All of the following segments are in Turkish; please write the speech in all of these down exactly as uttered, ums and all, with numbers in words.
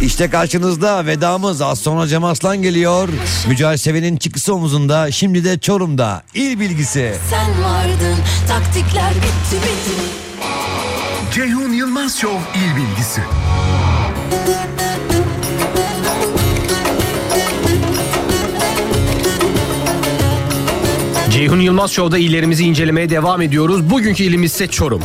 İşte karşınızda vedamız az sonra Cem Arslan geliyor. Mücahit Seven'in çıkısı omuzunda, şimdi de Çorum'da il bilgisi. Sen vardın, taktikler bitti bitti. Ceyhun Yılmaz Show il bilgisi. Ceyhun Yılmaz Show'da illerimizi incelemeye devam ediyoruz. Bugünkü ilimiz ise Çorum.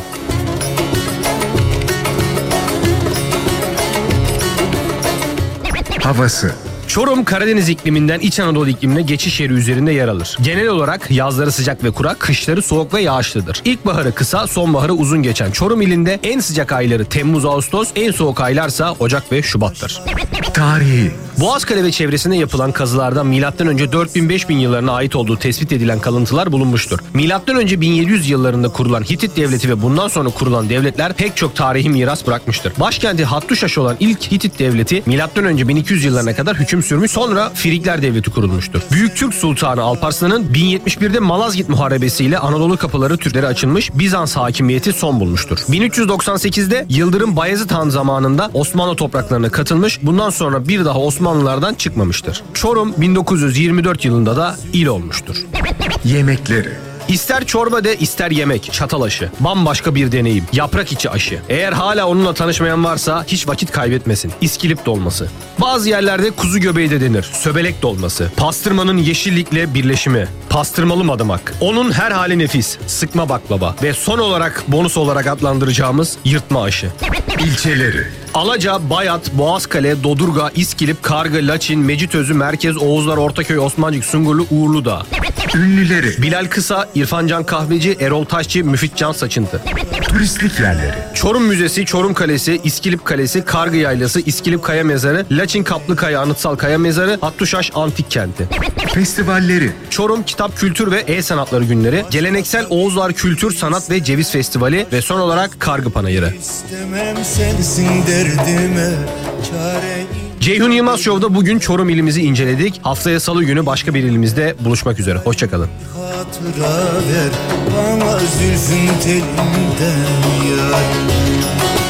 Havası. Çorum, Karadeniz ikliminden İç Anadolu iklimine geçiş yeri üzerinde yer alır. Genel olarak yazları sıcak ve kurak, kışları soğuk ve yağışlıdır. İlkbaharı kısa, sonbaharı uzun geçen Çorum ilinde en sıcak ayları Temmuz-Ağustos, en soğuk aylarsa Ocak ve Şubat'tır. Tarihi. Boğazkale ve çevresinde yapılan kazılarda milattan önce dört bin beş bin yıllarına ait olduğu tespit edilen kalıntılar bulunmuştur. Milattan önce bin yedi yüz yıllarında kurulan Hitit devleti ve bundan sonra kurulan devletler pek çok tarihi miras bırakmıştır. Başkenti Hattuşaş olan ilk Hitit devleti milattan önce bin iki yüz yıllarına kadar hüküm sürmüş, sonra Frigler devleti kurulmuştur. Büyük Türk Sultanı Alparslan'ın bin yetmiş birde Malazgirt Muharebesiyle Anadolu kapıları Türklere açılmış, Bizans hakimiyeti son bulmuştur. bin üç yüz doksan sekizde Yıldırım Bayezid Han zamanında Osmanlı topraklarına katılmış, bundan sonra bir daha Osmanlılardan çıkmamıştır. Çorum bin dokuz yüz yirmi dört yılında da il olmuştur. Yemekleri. İster çorba de ister yemek, çatal aşı. Bambaşka bir deneyim. Yaprak içi aşı. Eğer hala onunla tanışmayan varsa hiç vakit kaybetmesin. İskilip dolması. Bazı yerlerde kuzu göbeği de denir. Söbelek dolması. Pastırmanın yeşillikle birleşimi. Pastırmalı madımak. Onun her hali nefis. Sıkma baklava. Ve son olarak bonus olarak adlandıracağımız yırtma aşı. İlçeleri. Alaca, Bayat, Boğazkale, Dodurga, İskilip, Kargı, Laçin, Mecitözü, Merkez, Oğuzlar, Ortaköy, Osmancık, Sungurlu, Uğurlu'da. Ünlüleri. Bilal Kısa, İrfancan Kahveci, Erol Taşçı, Müfitcan Saçıntı. Turistik yerleri. Çorum Müzesi, Çorum Kalesi, İskilip Kalesi, Kargı Yaylası, İskilip Kaya Mezarı, Laçin Kaplıkaya Anıtsal Kaya Mezarı, Hattuşaş Antik Kenti. Festivalleri. Çorum Kitap Kültür ve El Sanatları Günleri, Geleneksel Oğuzlar Kültür, Sanat ve Ceviz Festivali ve son olarak Kargı Panayırı. İstemem sensin derdime çare. Ceyhun Yılmaz Show'da bugün Çorum ilimizi inceledik. Haftaya Salı günü başka bir ilimizde buluşmak üzere. Hoşçakalın. Hatıra ver bana zülfün telinden yar.